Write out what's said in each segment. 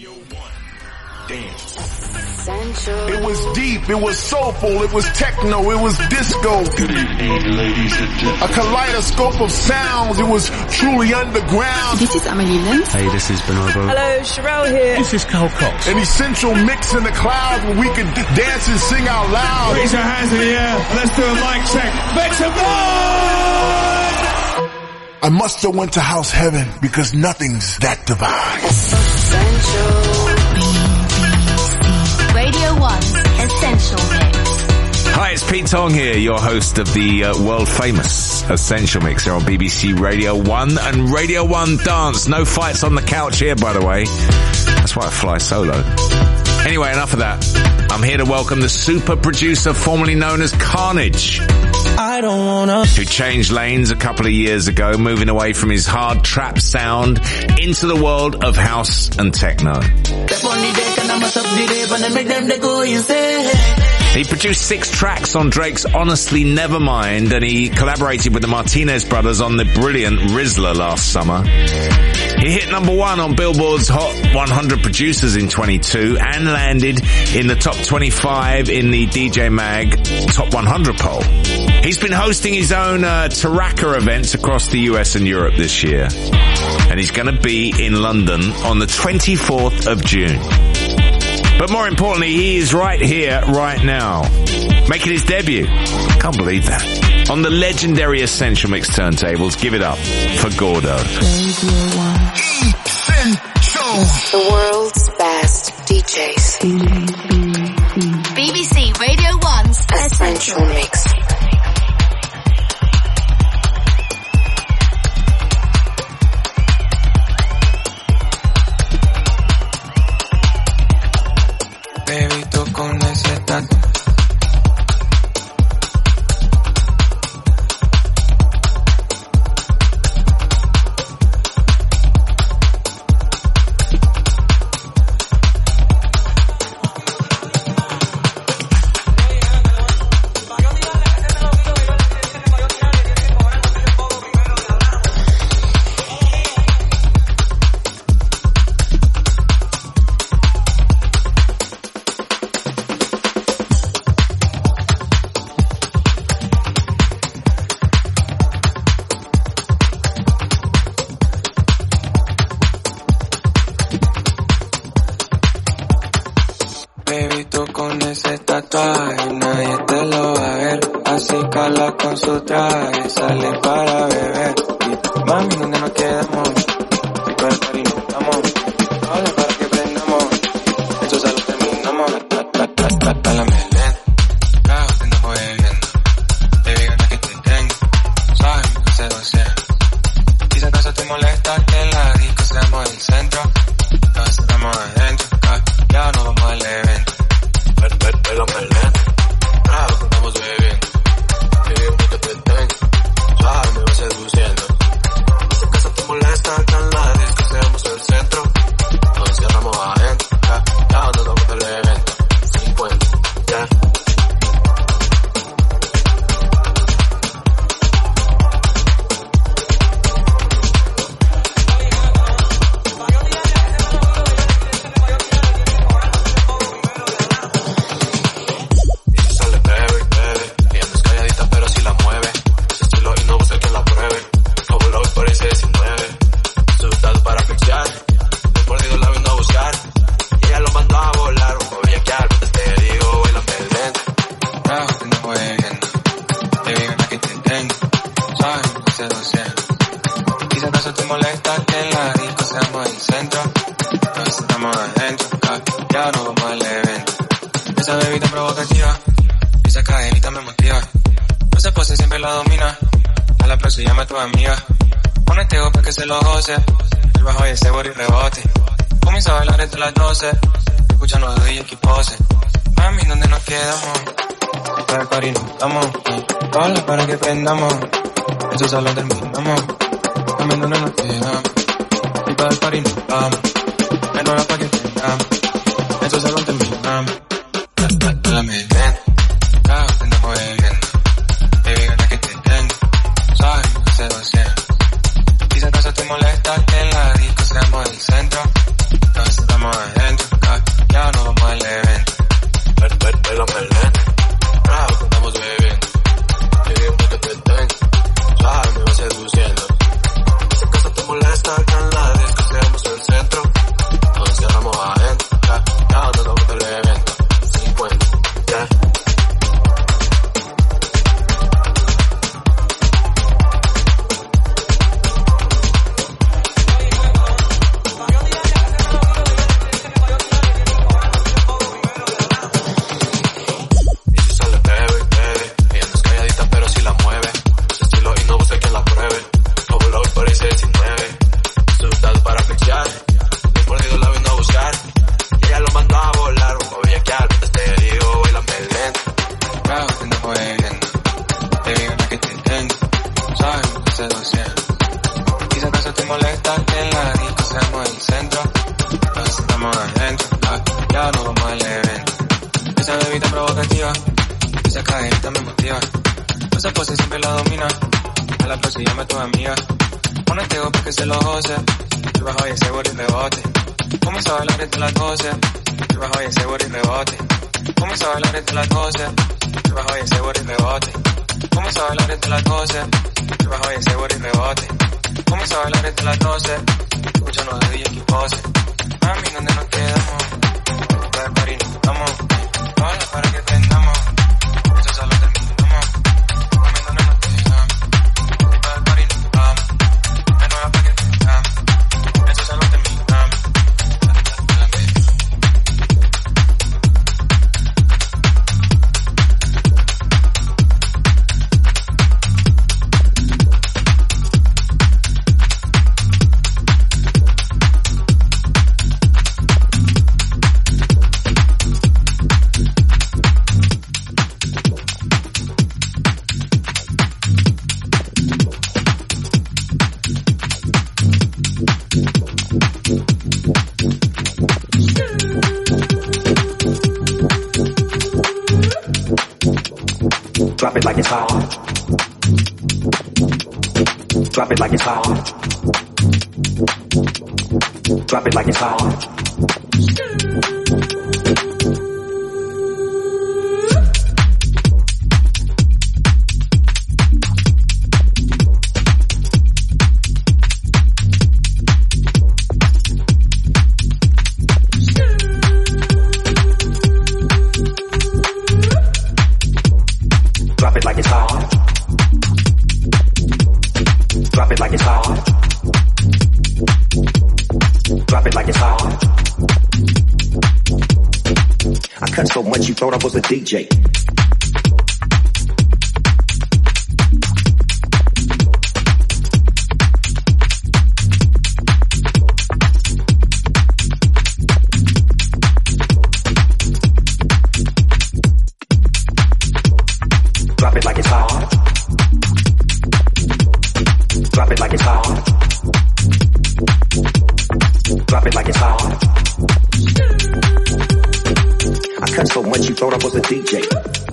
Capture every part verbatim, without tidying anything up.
It was deep, it was soulful, it was techno, it was disco. Good evening, ladies and gentlemen. A kaleidoscope of sounds, it was truly underground. This is Amelie Lenz. Hey, this is Bonobo. Hello, Sherelle here. This is Carl Cox. An essential mix in the clouds where we could dance and sing out loud. Raise your hands in the air. Let's do a mic check. Make some noise! I must have went to house heaven because nothing's that divine. Radio one's Essential Mix. Hi, it's Pete Tong here, your host of the uh, world-famous Essential Mix here on B B C Radio one and Radio one Dance. No fights on the couch here, by the way. That's why I fly solo. Anyway, enough of that. I'm here to welcome the super producer formerly known as Carnage. I don't wanna. Who changed lanes a couple of years ago, moving away from his hard trap sound into the world of house and techno. He produced six tracks on Drake's Honestly Nevermind, and he collaborated with the Martinez brothers on the brilliant Rizla last summer. He hit number one on Billboard's Hot one hundred Producers in twenty-two and landed in the top twenty-five in the D J Mag Top one hundred poll. He's been hosting his own uh, Taraka events across the U S and Europe this year. And he's going to be in London on the twenty-fourth of June. But more importantly, he is right here, right now, making his debut. Can't believe that. On the legendary Essential Mix turntables, give it up for Gordo. The world's best D Js. B B C Radio one's Essential Mix. Baby, tú con ese tatu. Nadie te lo va a ver, así cala con su traje, sale para beber. Y mami, donde nos quedamos, rico el cariño, vamos, habla para que prendamos, eso ya lo terminamos. Dálame lento, claro, te andamos bebiendo, baby, gana que te tengo, sabes mi seducción. Y si acaso te molesta que la disco seamos el centro, nos estamos adentro, ya nos vamos al evento. Pero me lento, claro que estamos bebiendo, baby, porque te tengo, sabes, me vas seduciendo. Y si acaso te molesta que en la disco seamos el centro, nos encerramos adentro, ya, ya nos vamos al evento, cincuenta, ya. Amiga, ponete ojo para que se lo goce. El bajo y ese body rebote. Comienza a bailar entre las doce. Escuchando a D J y pose. Mami, ¿dónde nos quedamos? Para el party nos vamos. Habla para que prendamos. Eso solo terminamos. Mami, ¿dónde nos quedamos? Y para el party nos vamos. Me no habla para que prendamos. Eso solo terminamos. Dálame lento, claro, te andamos bebiendo. Baby, gana que te tengo. Sabes, seducción. Y si acaso te molesta que en la disco seamos el centro, nos estamos adentro. amigas. Ponete vos pa' que se lo goce. El bajo y ese body rebote. Comienza a bailar entre las doce. El bajo y ese body rebote. Comienza a bailar entre las doce. El bajo y ese body rebote. Comienza a bailar entre las doce. El bajo y ese body rebote. Comienza a bailar entre las doce. Escuchanos de D J que pose. Mami, ¿dónde nos quedamos? Para el party nos vamos. Hola para que prendamos. Eso solo terminamos. Comiendo no nos quedamos. Para el party nos vamos. De nuevo para que prendamos. Eso solo terminamos. Drop it like it's hot. Drop it like it's hot. Drop it like it's hot. Drop it like it's hot. Drop it like it's hot. Drop it like it's hot. I cut so much you thought I was a D J. Drop it like it's hot. Drop it like it's hot. Drop it like it's hot. I cut so much you thought I was a D J.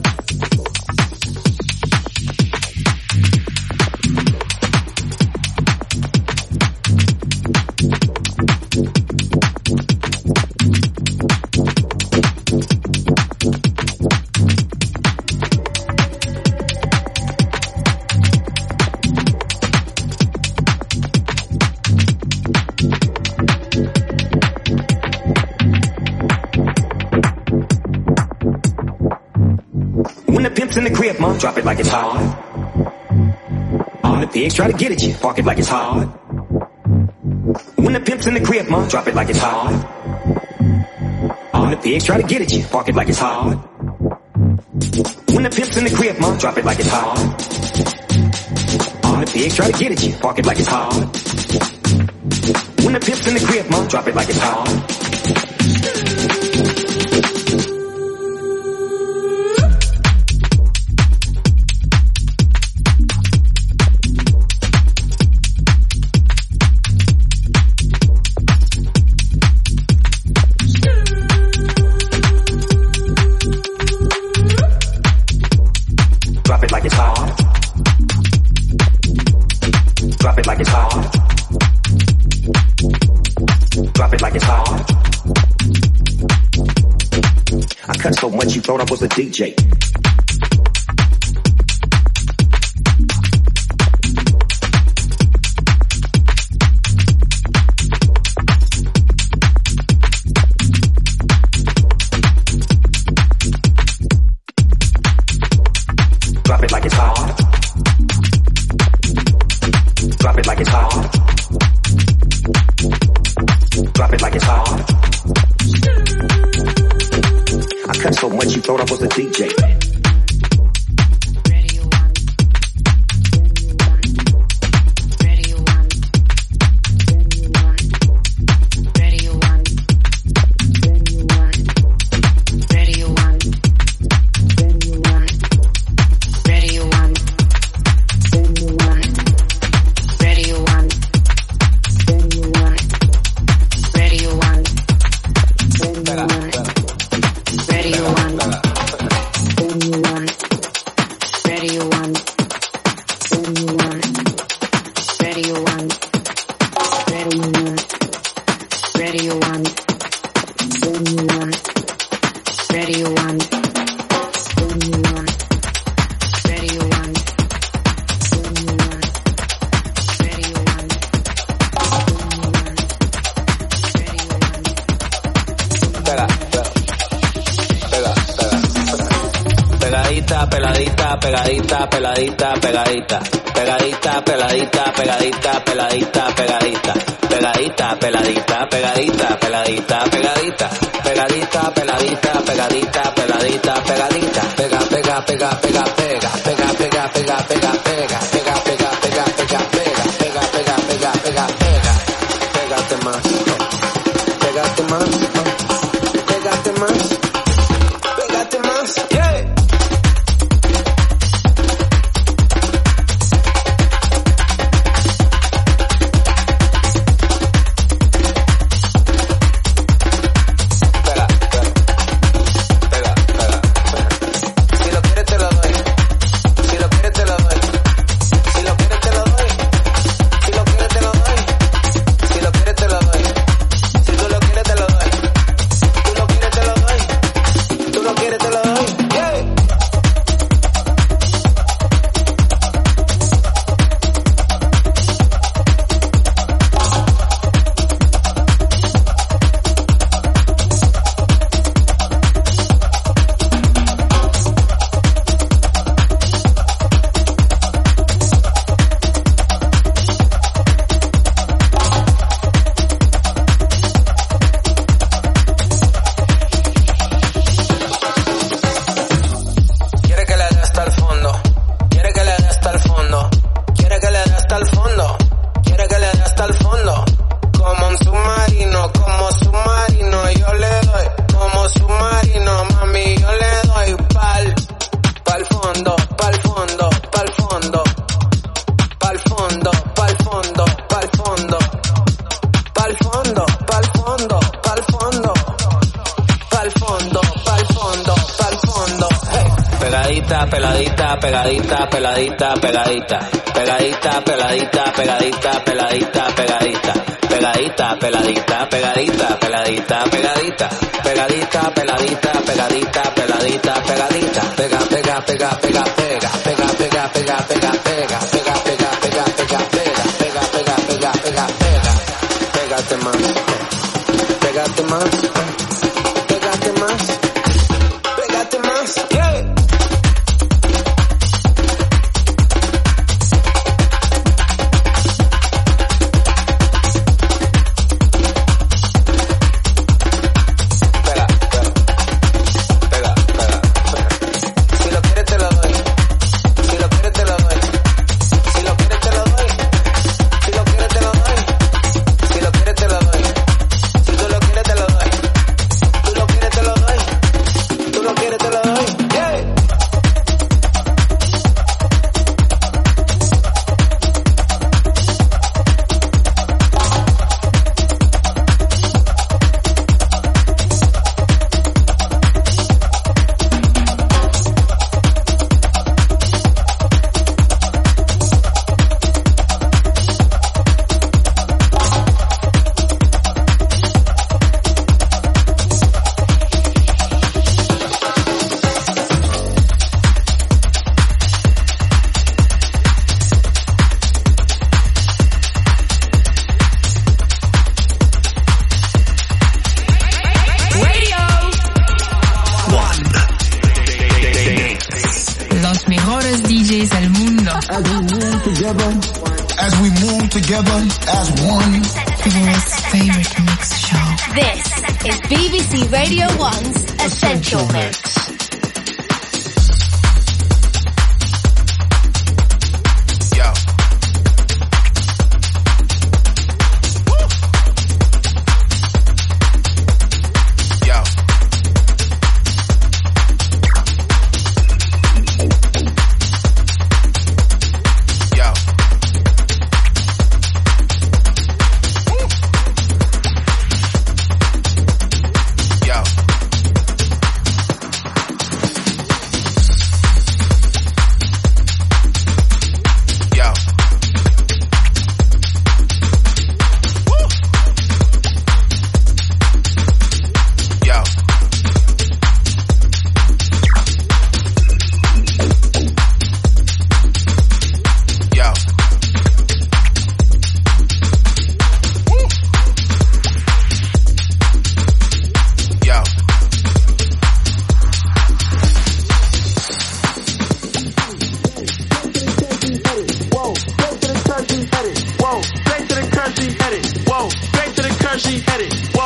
When the pimp's in the crib, ma, drop it like it's hot. When the pigs try to get at you, park it like it's hot. When the pimp's in the crib, ma, drop it like it's hot. When the pigs try to get at you, park it like it's hot. When the pimp's in the crib, ma, drop it like it's hot. When the pigs try to get at you, park it like it's hot. When the pimp's in the crib, ma, drop it like it's hot. Drop it like it's hot. Drop it like it's hot. Drop it like it's hot. I cut so much you thought I was a D J. Drop it like it's hot. Drop it like it's hot. Drop it like it's hot. I cut so much you thought I was a D J. Radio one. Radio One. Radio One. Radio One. Radio One. Radio One. Radio One. Pega, pega, pega, pega. Pegadita, peladita, pegadita, peladita, pegadita. Pegadita, peladita, pegadita, peladita, pegadita. Pegadita, peladita, pegadita, peladita, pegadita. Pegadita, peladita, pegadita, peladita, pegadita. Pega, pega, pega, pega, pega. Pega, pega, pega, pega, pega. Pega, pega, pega, pega, pega. Pega, pega, pega, pega, pega. Pégate más. Pégate más. Pégate más. Pégate más. Yeah. Pegadita, pegadita, peladita, pegadita. Pegadita, peladita, pegadita, peladita, pegadita. Pegadita, peladita, pegadita, peladita, pegadita. Pegadita, peladita, pegadita, peladita, pegadita. Pega, pega, pega, pega, pega. Pega, pega, pega, pega, pega. Pega, pega, pega, pega, pega. Pega, pega, pega, pega, pega. Pégate más. Pégate más. Pégate más. Pégate más. Yeah.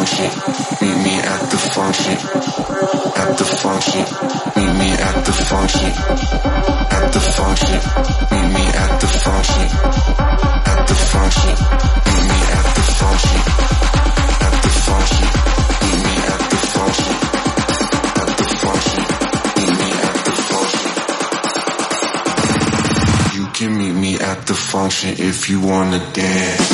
function. Meet me at the function. At the function. Meet me at the function. At the function. Meet me at the function. At the function. Meet me at the function. At the function. Meet me at the function. At the function. Meet me at the function. You can meet me at the function if you wanna dance.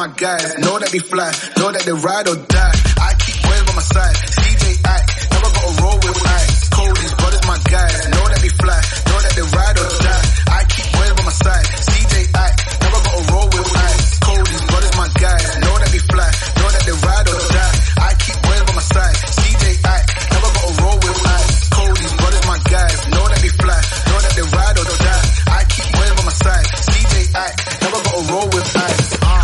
my guys. Know that they fly, know that they ride or die. I keep boys by my side. C J Act, never gotta roll with ice. Cody's brothers, my guys. Know that they fly, know that they ride or die. I keep boys by my side. C J Act, never gotta roll with ice. Cody's brothers, my guys. Know that they fly, know that they ride or die. I keep boys by my side. C J Act, never gotta roll with ice. Cody's brothers, my guys. Know that they fly, know that they ride or die. I keep boys by my side. C J Act, never gotta roll with ice. Uh.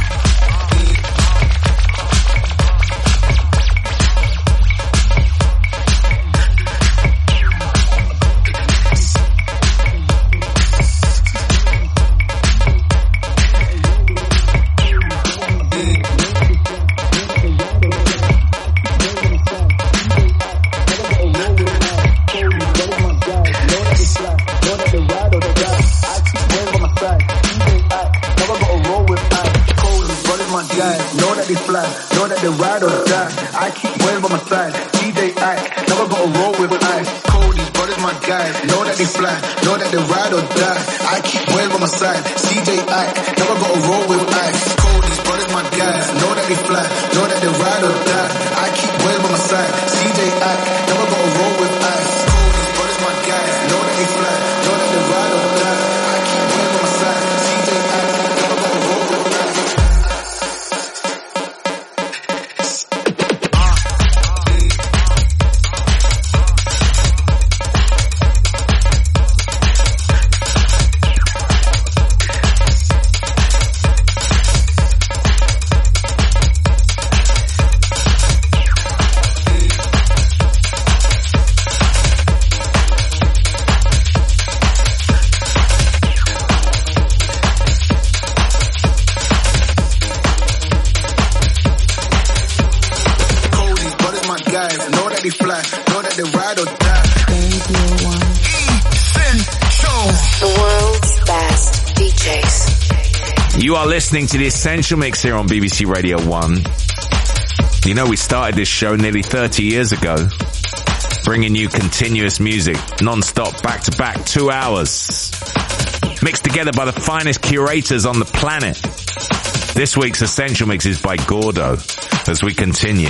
Know that they ride or die. I keep boys by my side. C J Act, never gotta roll with ice. Cody's brothers, my guys. Know that they fly, know that they ride or die. I keep boys by my side. C J Act, never gotta roll with ice. Cody's brothers, my guys. Know that they fly, know that they ride or die. I keep boys by my side. C J Act, never gotta roll with ice. Cody's brothers, my guys. Know that they fly, know that they ride or die. I keep boys by my side. C J Act, never gotta roll with ice. You are listening to the Essential Mix here on B B C Radio one. You know, we started this show nearly thirty years ago, bringing you continuous music, non-stop, back-to-back, two hours, mixed together by the finest curators on the planet. This week's Essential Mix is by Gordo, as we continue.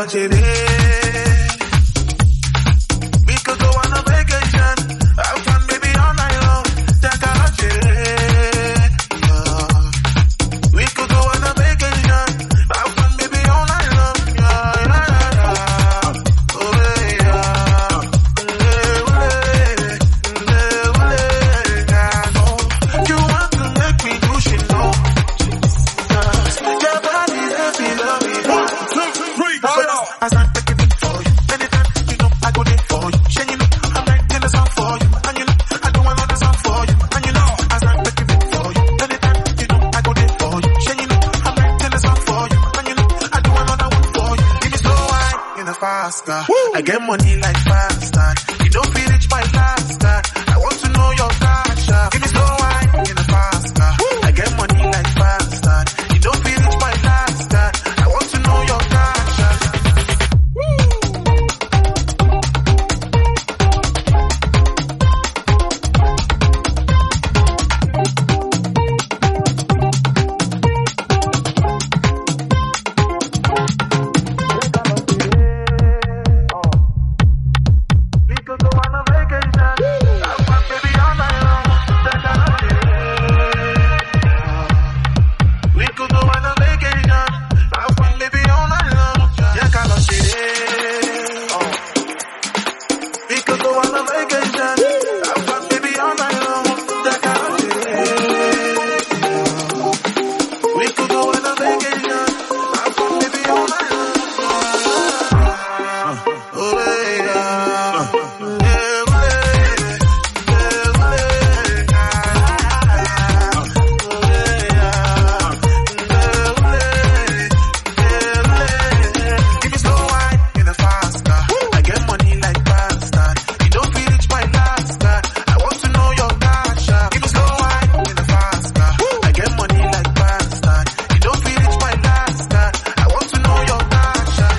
noche de we could go on a vacation, have fun baby all night long. Esta noche de yeah. We could go on a vacation, have fun baby all night long. Yeah, yeah, yeah. Oh yeah. Yeah, yeah. I know you want to make me do shit, no. Your body let me love me. One, two, three, four. I start taking it for you. Anytime you know I go there for you. Shane, you know I'm writing a song for you, and you know I do another song for you, and you know I start taking it for you. Anytime you know I go there for you. Shane, you know I'm writing a song for you, and you know I do another one for you. Give me slow wine in a fast car. I get money like fast car. You don't feel rich my last car. I want to know your cash app. Give me slow wine in a fast car. I get money like fast car. You don't feel rich my last car. I want to know your cash app. We could go on a vacation, have fun baby all night long. Esta noche we could go on a vacation, have fun baby all night long. Yeah, Carlos City. Oh. We could go on a vacation, have fun baby all night long. Yeah, Carlos City. We could go on a vacation, have fun baby all night long. Oh yeah. Give me slow wine in a fast car. I get money like fast car. You don't feel rich my last car. I want to know your cash app. Give me slow wine in a fast car. I get money like fast car. You don't feel rich my last car. I want to know your cash app.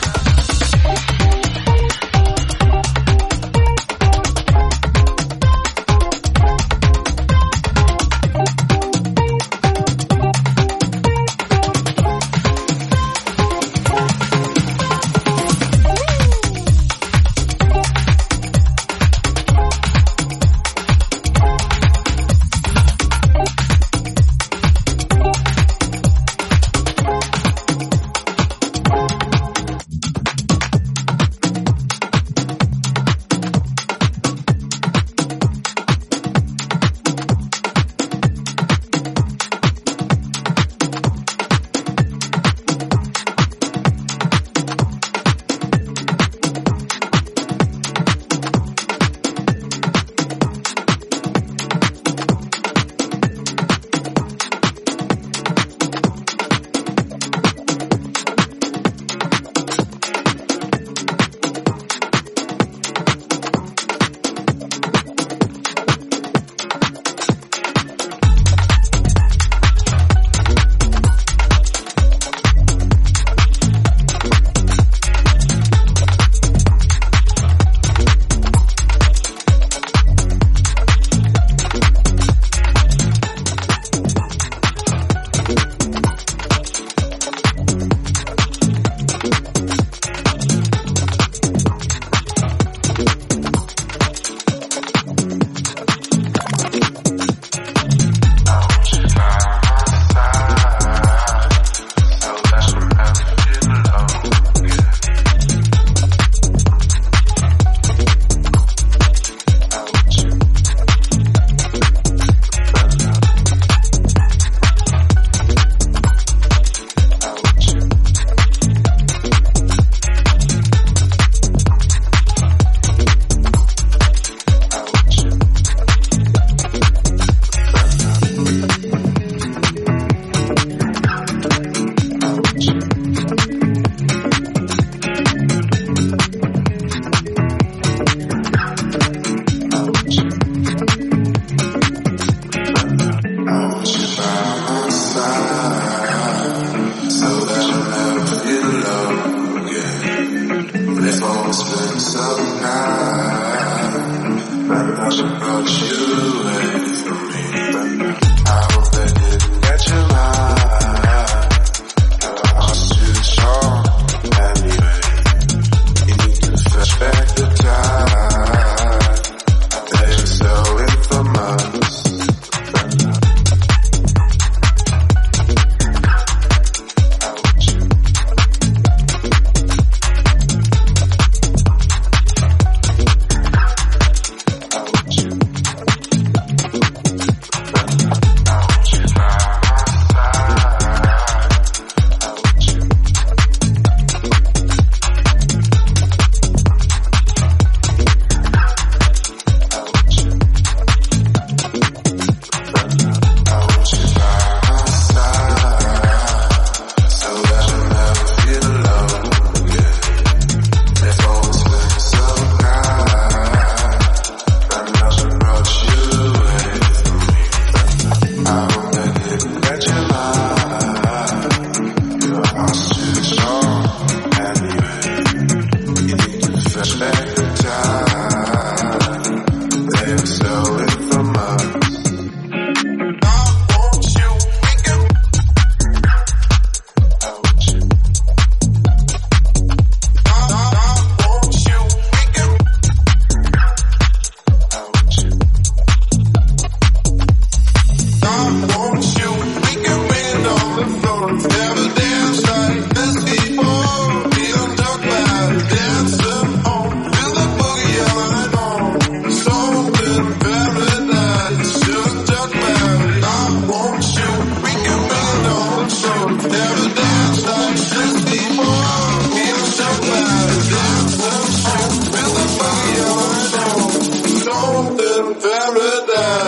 Anyway.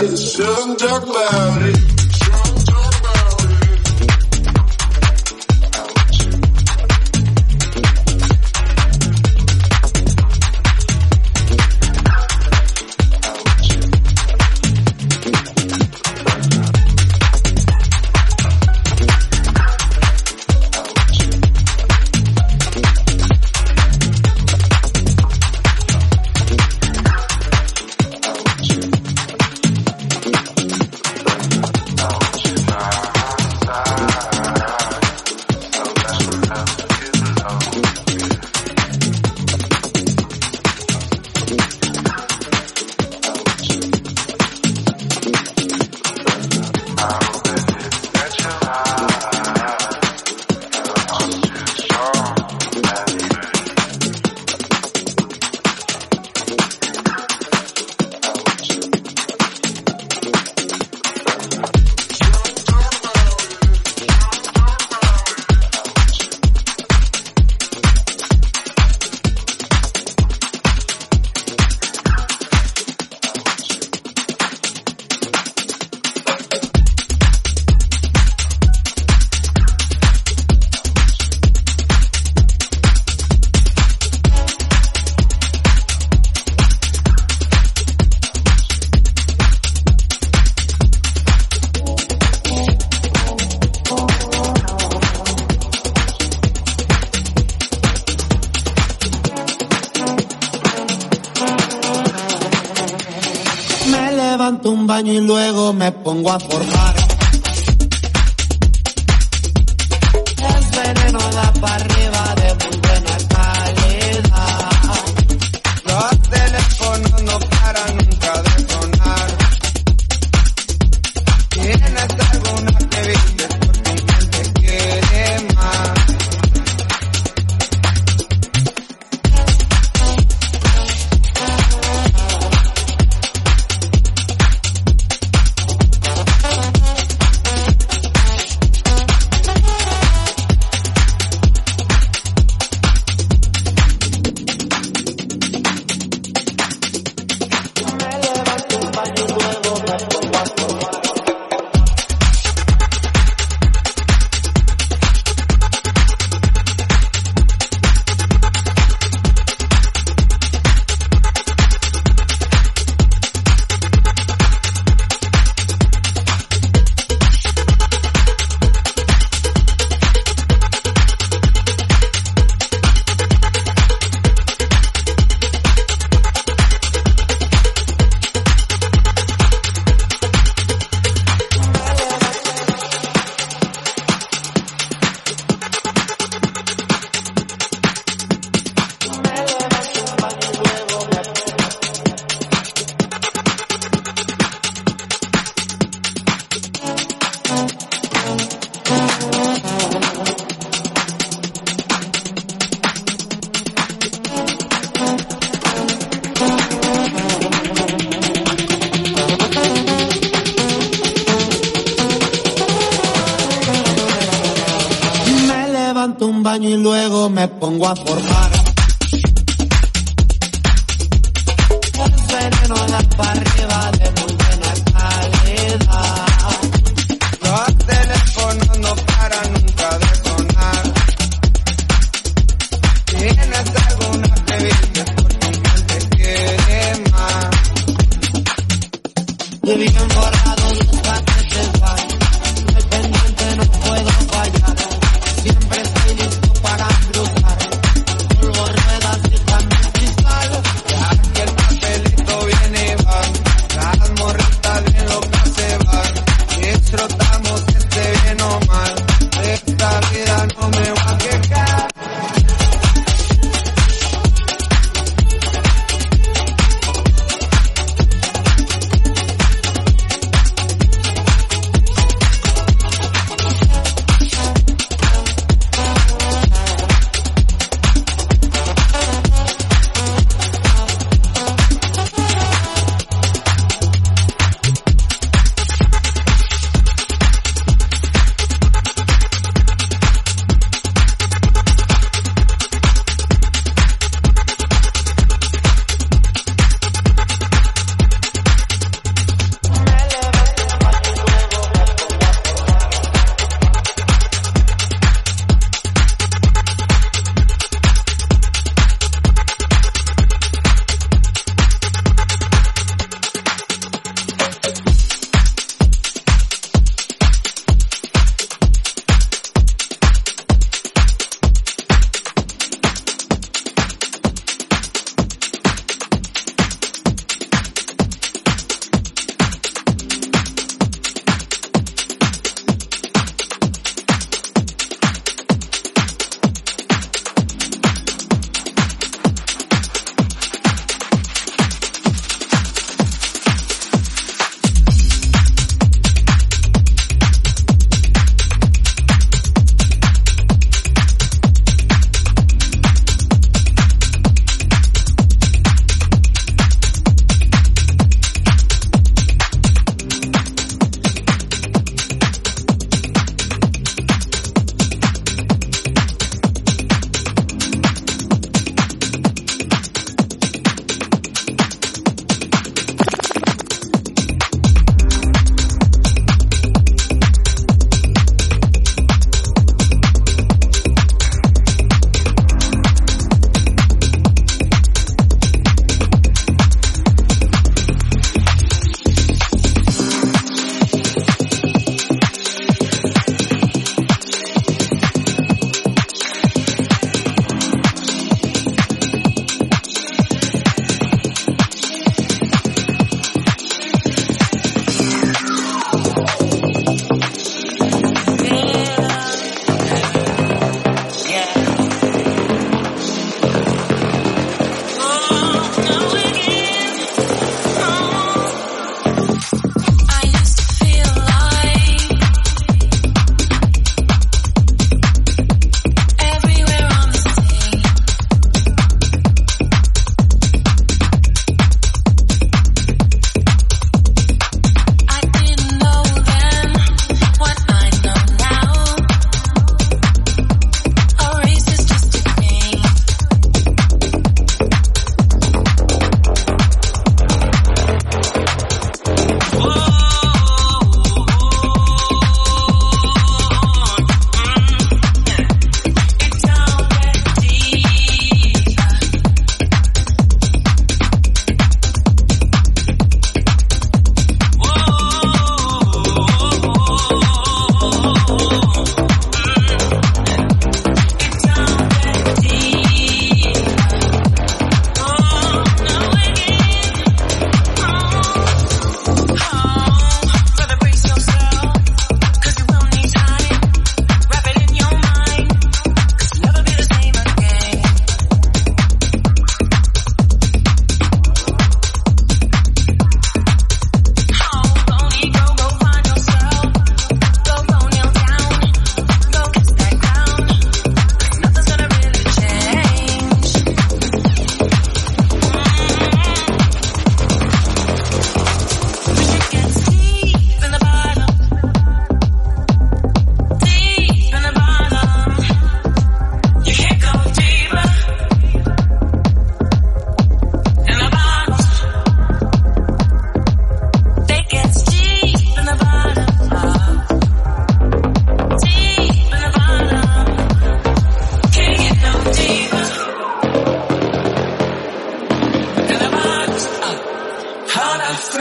it. Shouldn't talk about it. levanto un baño y luego me pongo a forjar. El veneno da para arriba de muy buena calidad. Los teléfonos no paran nunca de sonar. ¿Tienes alguna que viste porque un cliente quiere más? Un baño y luego me pongo a forjar. El veneno da para arriba de muy buena calidad. Los teléfonos no paran nunca de sonar. ¿Tienes alguna que viste porque un cliente quiere más? De bien borrado los paquetes van. Estoy pendiente, no puedo fallar. Siempre estoy listo para cruzar. Solo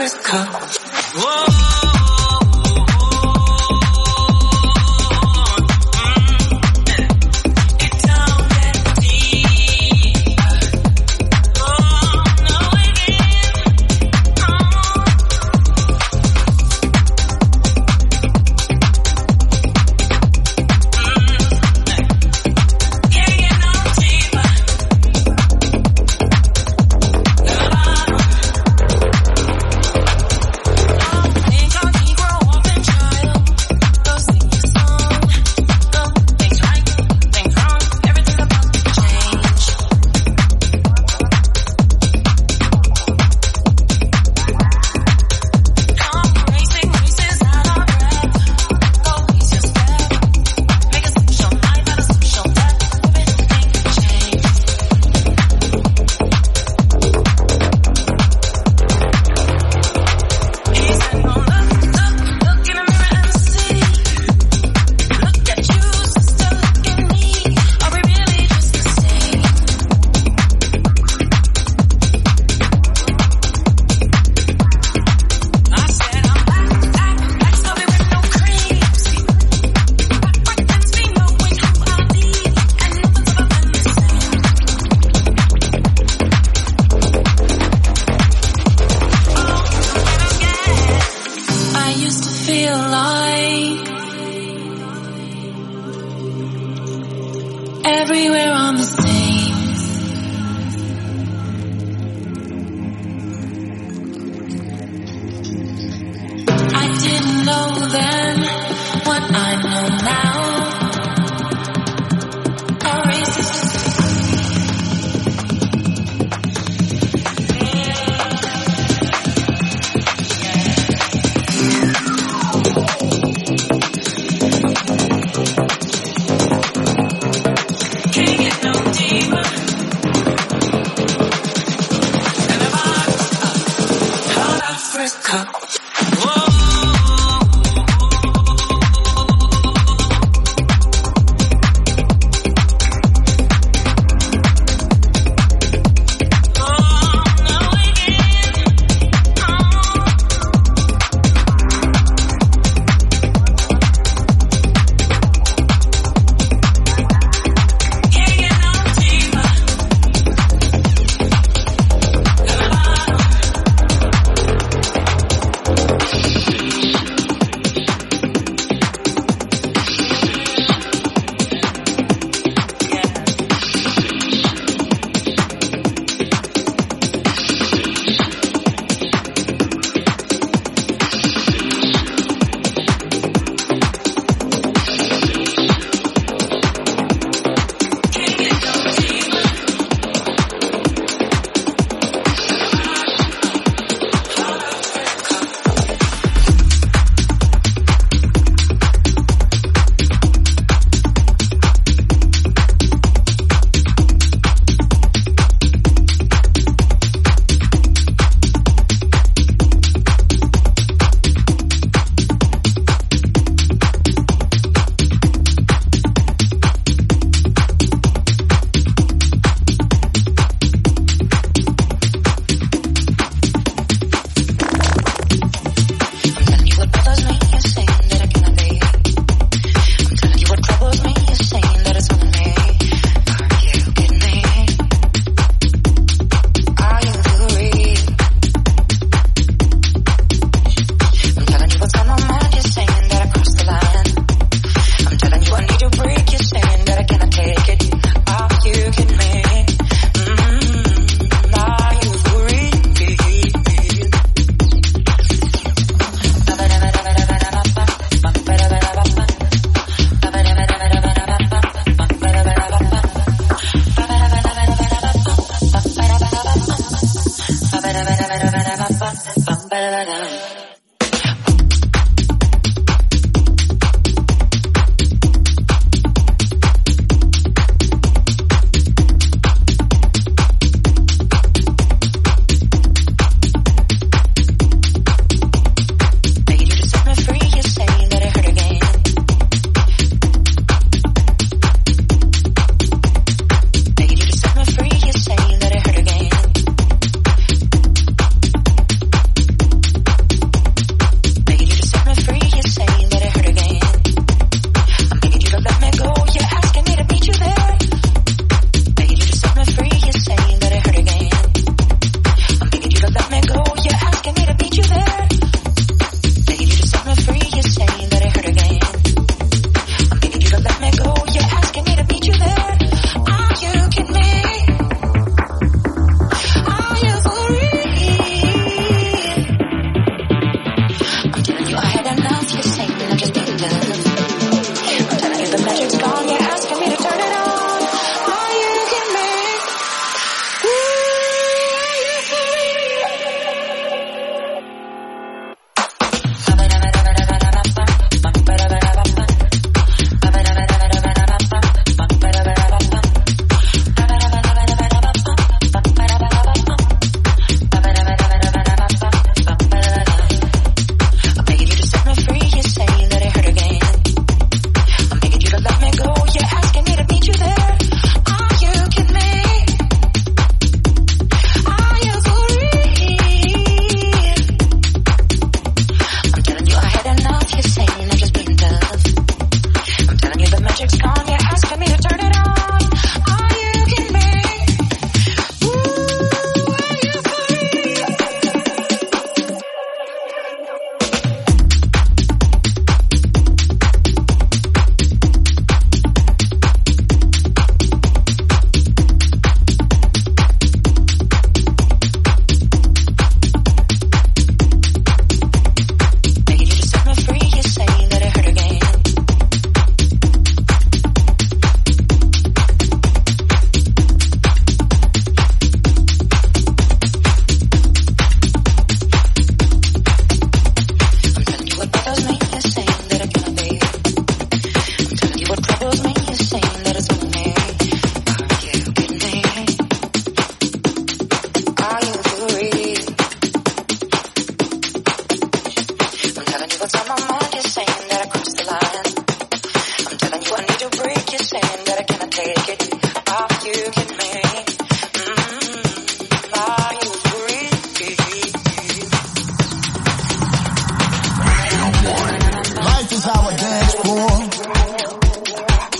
Africa. Whoa.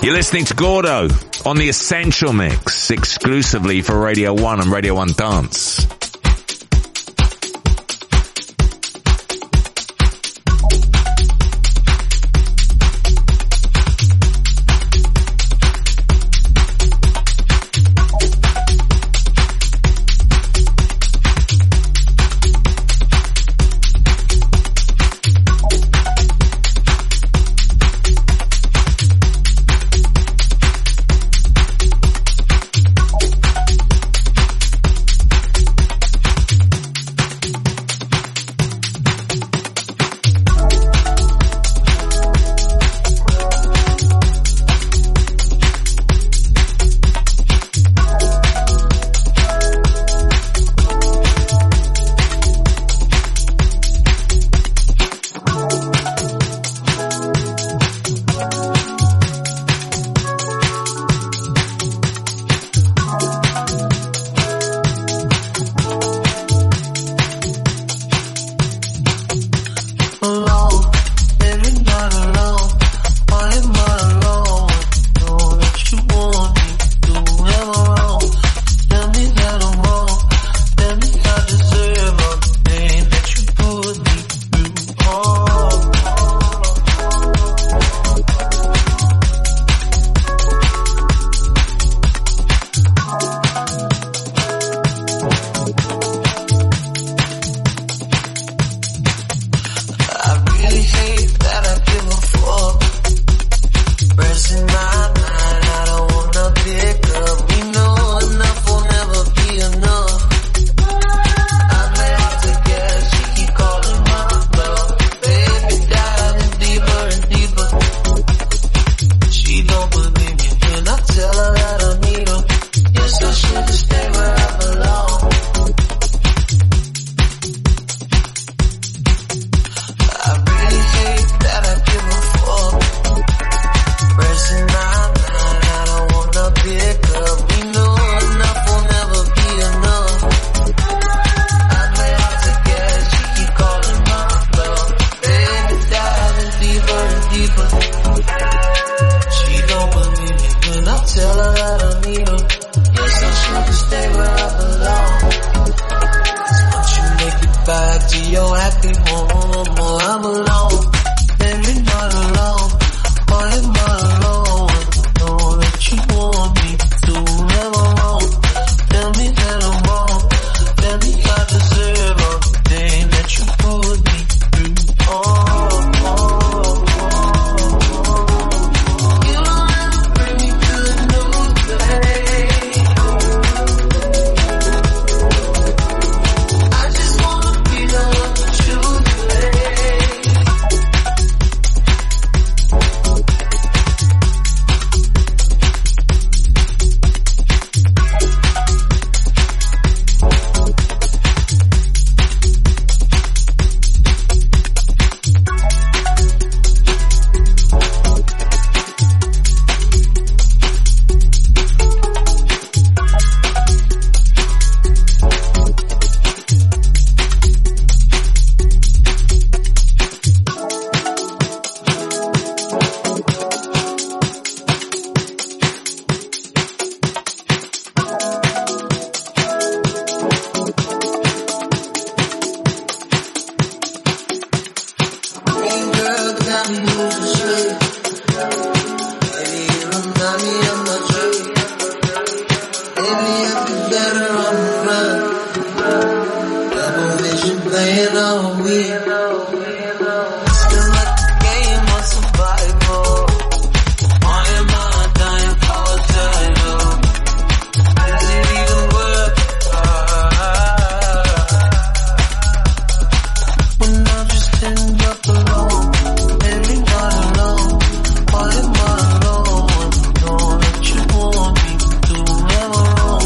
You're listening to Gordo on the Essential Mix, exclusively for Radio one and Radio one Dance.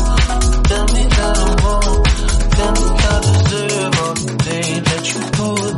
That you put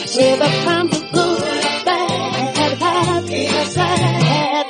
Whether times are good or bad, happy or sad.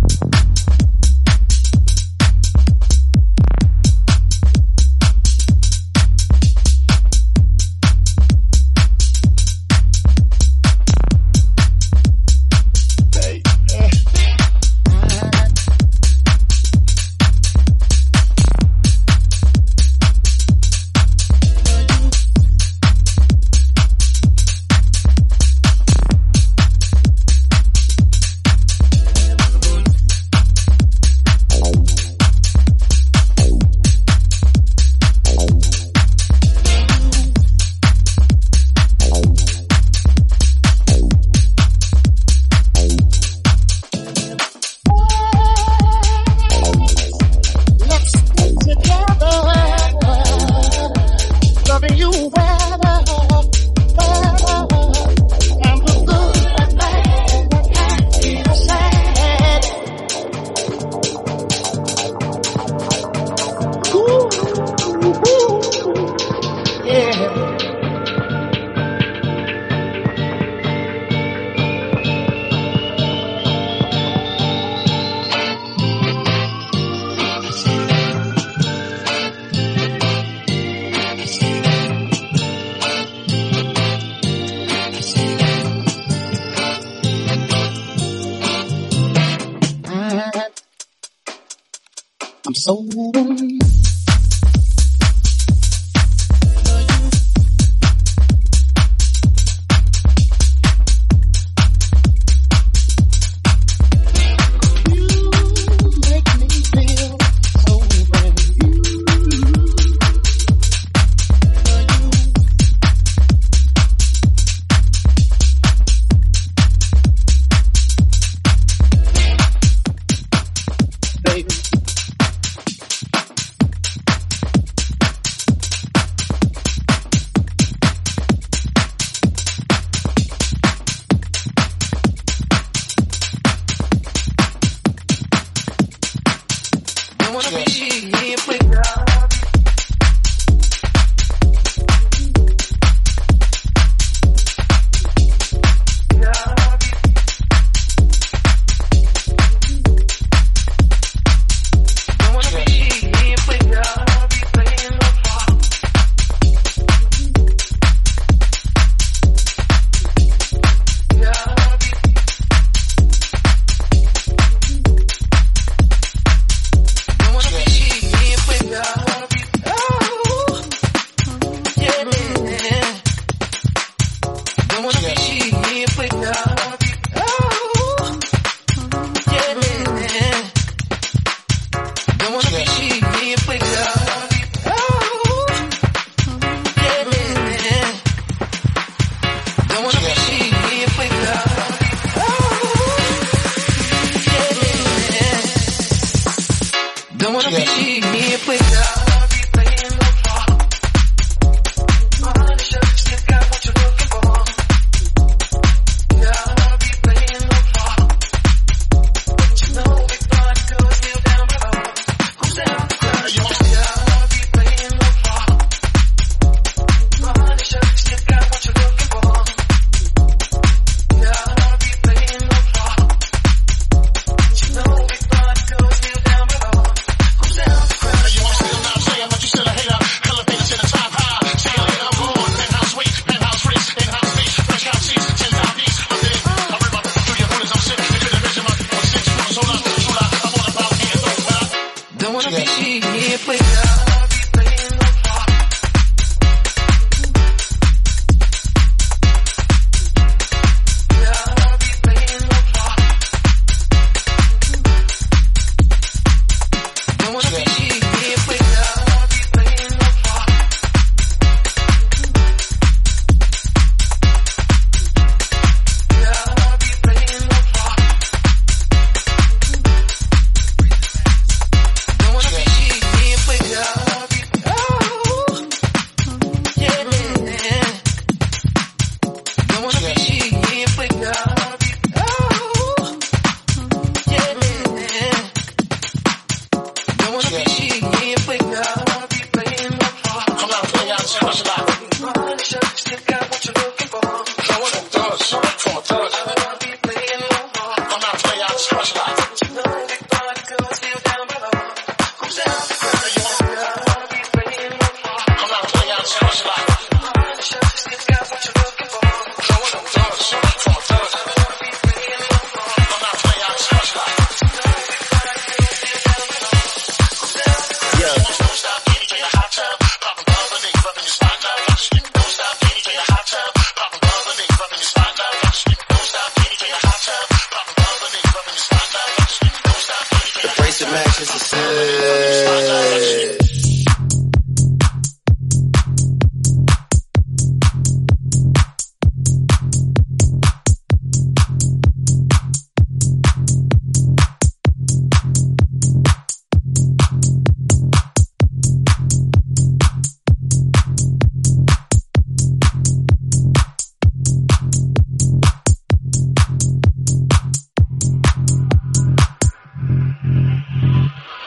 I'm so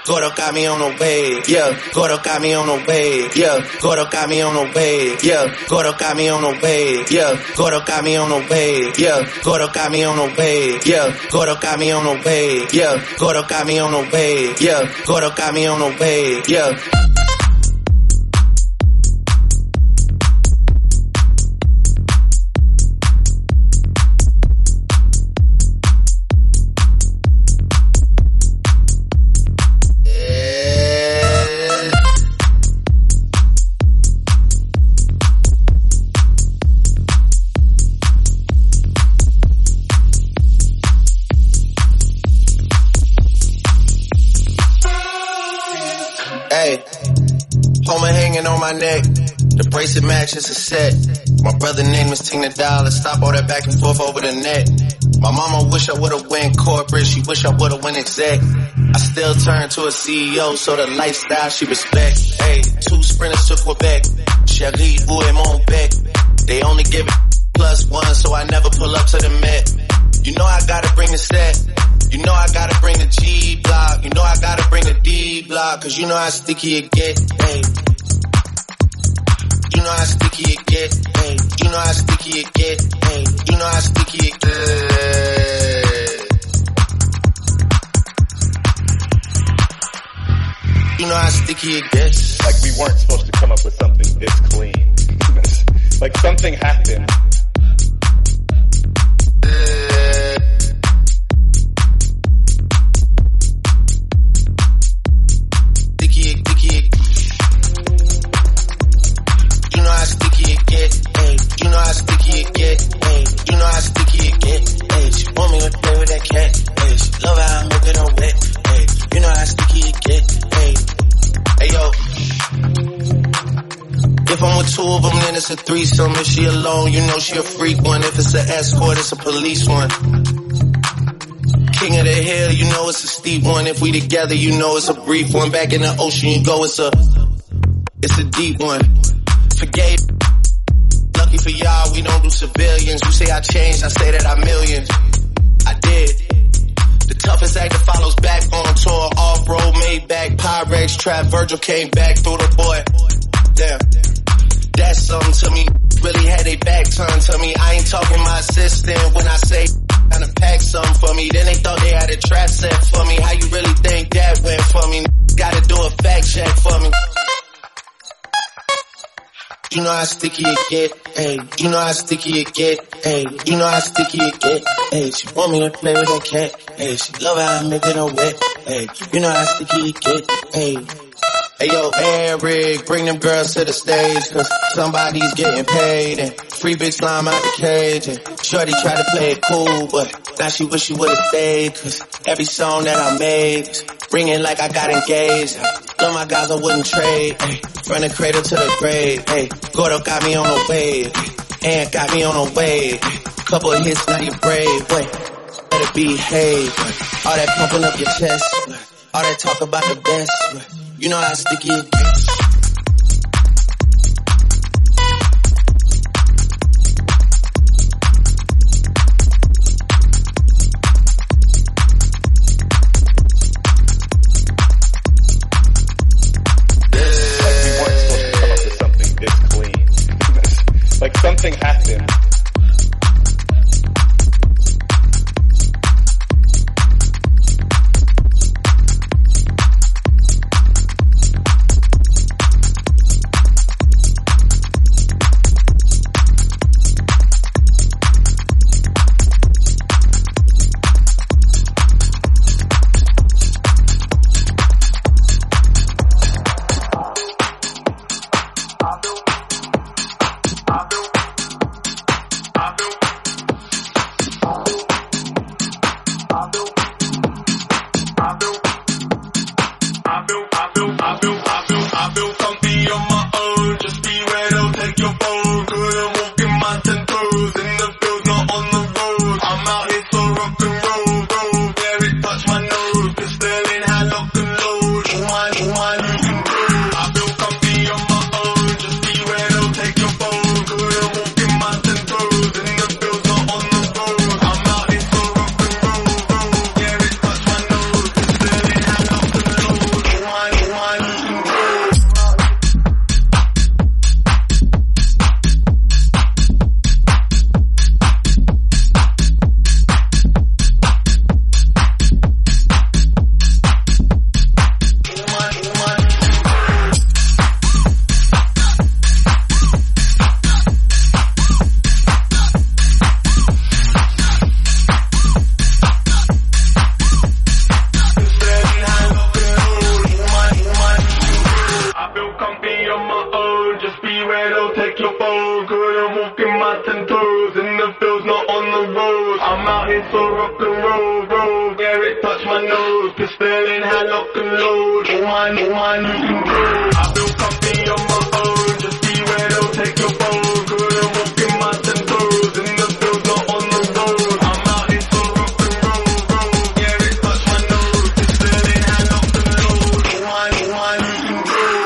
Gordo got me on the wave, yeah. Gordo got me on the wave, yeah. Gordo got me on the wave, yeah. Gordo got me on the wave, yeah. Gordo got me on the wave, yeah. Gordo got me on the wave, yeah. Gordo got me on the wave, yeah. Gordo got me on the wave, yeah. Gordo got me on the wave, yeah. Homer hanging on my neck. The bracelet match is a set. My brother name is Tina Dollar. Stop all that back and forth over the net. My mama wish I would've went corporate. She wish I would've went exec. I still turn to a C E O, so the lifestyle she respect. Hey, two sprinters to Quebec. Cherie, où est mon bec? They only give it plus one, so I never pull up to the Met. You know I gotta bring the set. You know I gotta bring the G block. You know I gotta bring the D block. Cause you know how sticky it get. Hey. You know how sticky it get. Hey. You know how sticky it get. Hey. You know how sticky it get. You know how sticky it gets. Like we weren't supposed to come up with something this clean. Like something happened. You know how sticky it get, hey. You know how sticky it get, hey. She want me to play with that cat, hey. She love how I make it all wet, hey. You know how sticky it get, hey. Hey yo. If I'm with two of them, then it's a threesome. If she alone, you know she a freak one. If it's an escort, it's a police one. King of the hill, you know it's a steep one. If we together, you know it's a brief one. Back in the ocean, you go, it's a, it's a deep one. Forgave. Lucky for y'all, we don't do civilians. You say I changed, I say that I millions. I did. The toughest actor follows back on tour. Off-road, made back, Pyrex, trap, Virgil came back through the boy. Damn. That's something to me. Really had they back turned to me. I ain't talking my assistant when I say trying to pack something for me. Then they thought they had a trap set for me. How you really think that went for me? Gotta do a fact check for me. You know how sticky it get, hey. You know how sticky it get, hey. You know how sticky it get, hey. She want me to play with that cat, hey. She love how I make it all wet, hey. You know how sticky it get, hey. Hey yo, Eric, bring them girls to the stage, cause somebody's getting paid, and free big slime out the cage, and shorty try to play it cool, but now she wish she would've stayed, cause every song that I made was ringing like I got engaged. Love my guys, I wouldn't trade, ay. From the cradle to the grave, ay. Gordo got me on the wave, and got me on the wave. Couple of hits, now you're brave, wait. Better behave, all that pumping up your chest, all that talk about the best, you know how sticky it gets. Like something happened. it's so rock and roll, roll. Garrett touch my nose, pistol in hand, lock and load. Oh my, oh my, lose control. I feel comfy on my own, just be where they'll take your phone. Couldn't walk in my ten toes, in the field, not on the road. I'm out here so rock and roll, roll. Garrett touch my nose, pistol in hand, lock and load. Oh my, oh my, lose control.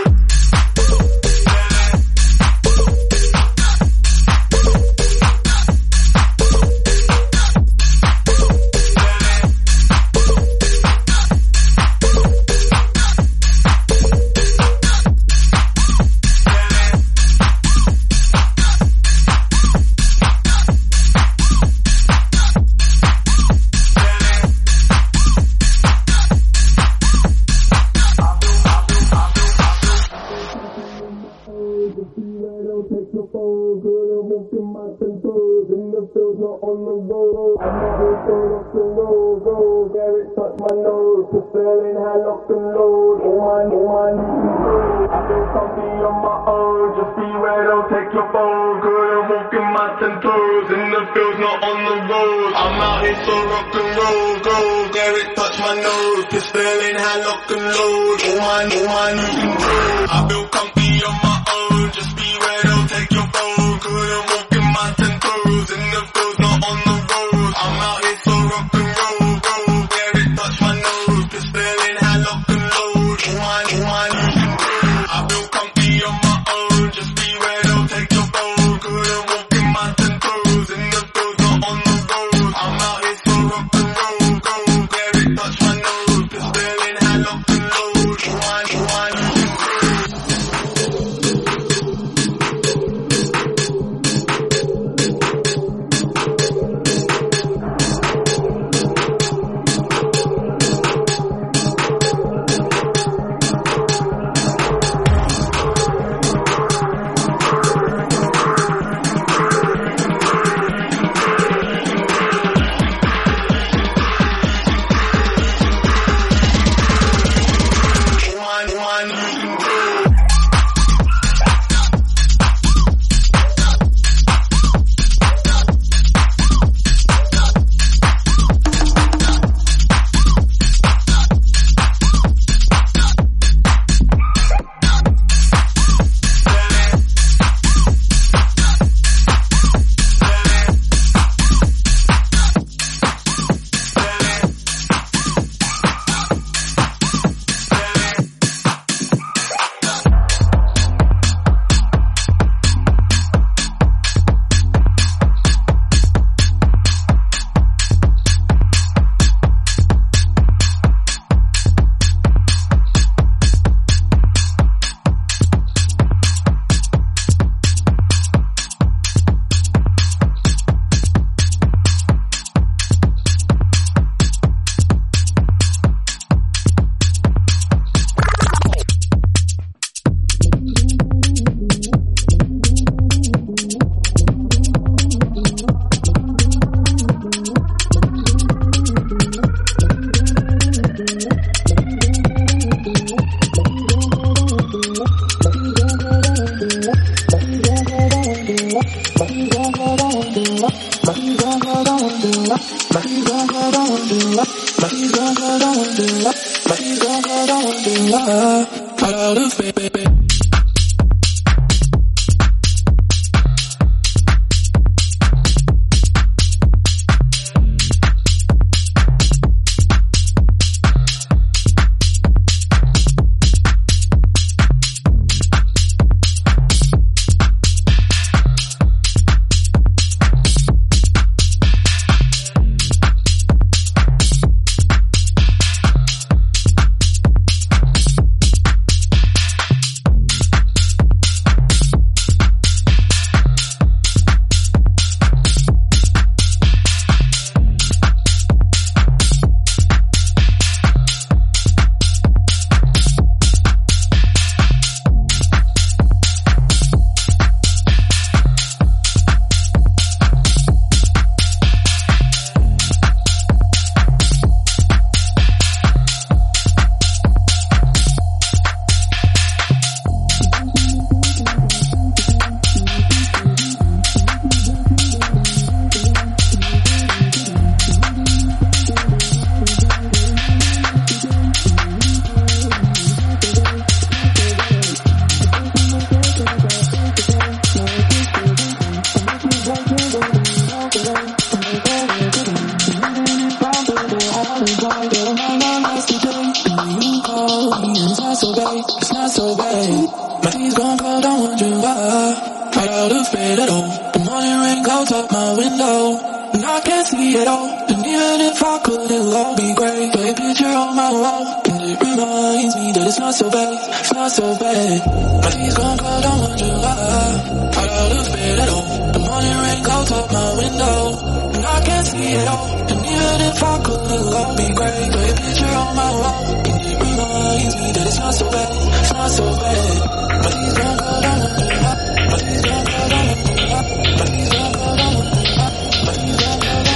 and I can't see it all. And even if I could, it'll all be great. But a picture on my wall, and it reminds me that it's not so bad, it's not so bad. My tea's gone cold, I'm wondering why. Out of the bed at all, the morning rain goes up my window, and I can't see it all. And even if I could, it'll all be great. But a picture on my wall, and it reminds me that it's not so bad, it's not so bad. My tea's gone cold, I'm wondering why. My tea's gone cold, I'm wondering why. My tea's gone cold, I'm wondering why. My tea's gone cold, I'm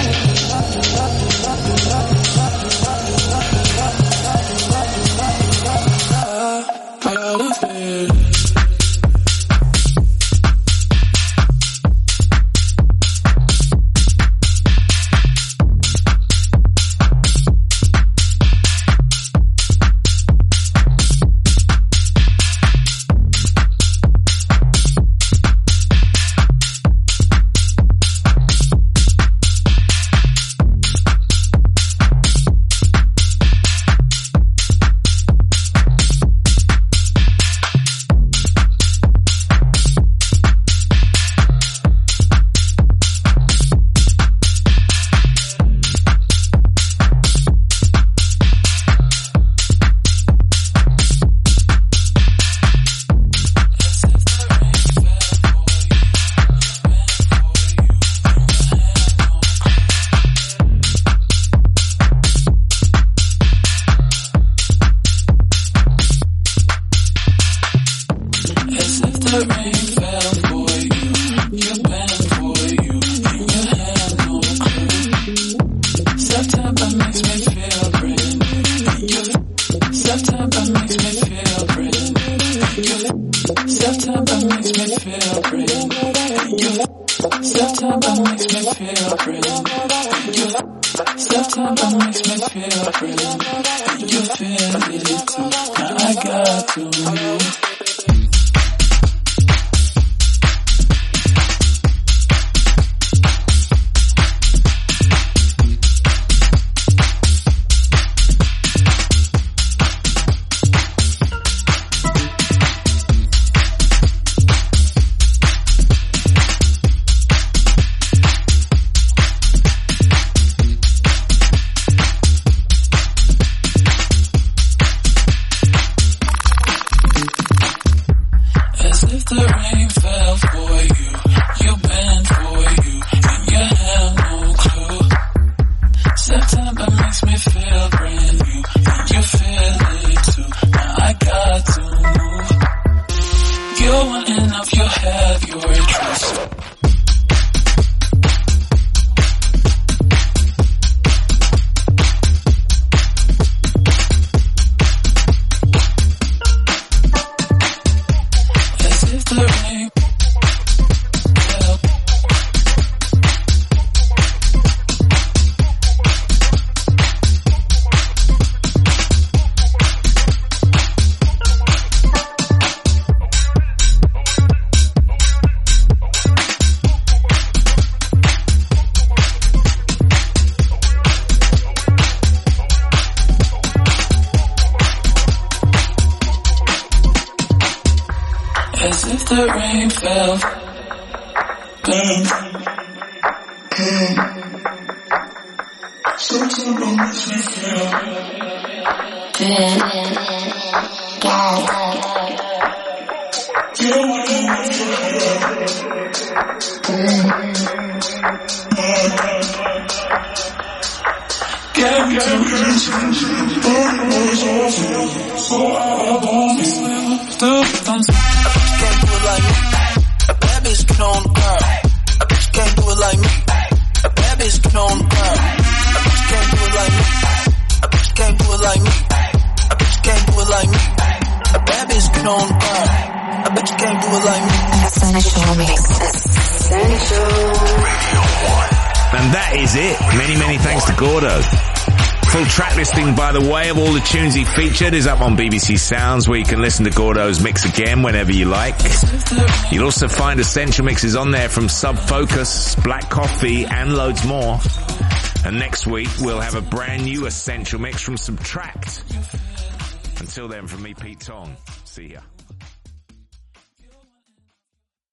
wondering why. Out of the bed. Tunes he featured is up on B B C Sounds, where you can listen to Gordo's mix again whenever you like. You'll also find essential mixes on there from Sub Focus, Black Coffee, and loads more. And next week we'll have a brand new essential mix from Subtract. Until then, from me, Pete Tong. See ya.